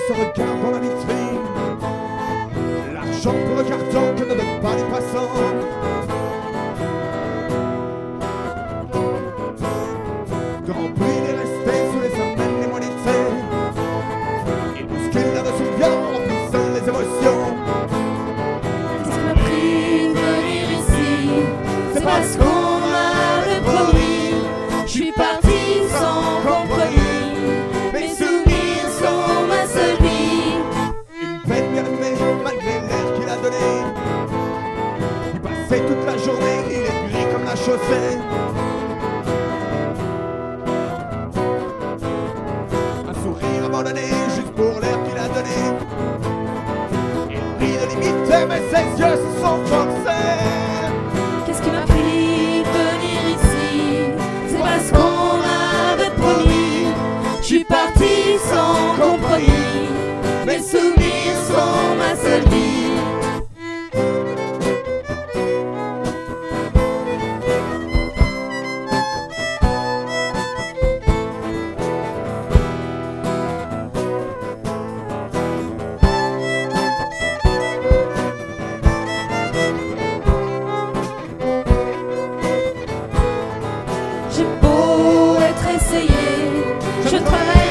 se regardent dans la vitrine. L'argent pour le carton que ne donnent pas les passants. Grand bruit des restés sous les amènes les monétaires. Ils bousculent là-dessus bien en puissant les émotions. Qu'est-ce qui m'a pris de venir ici? C'est parce qu'on m'avait promis. Je suis parti sans compromis. Mes souvenirs sont ma seule vie. Une peine bien aimée malgré l'air qu'il a donné. Il passait toute la journée, il est gris comme la chaussée. Un sourire abandonné juste pour l'air qu'il a donné. Il prie de l'imiter mais ses yeux se sont forcés. Qu'est-ce qui m'a pris de venir ici? C'est parce qu'on m'avait promis. Je suis parti sans compromis. Mes souvenirs sont ma seule vie. J'ai beau être essayé, je ne travaille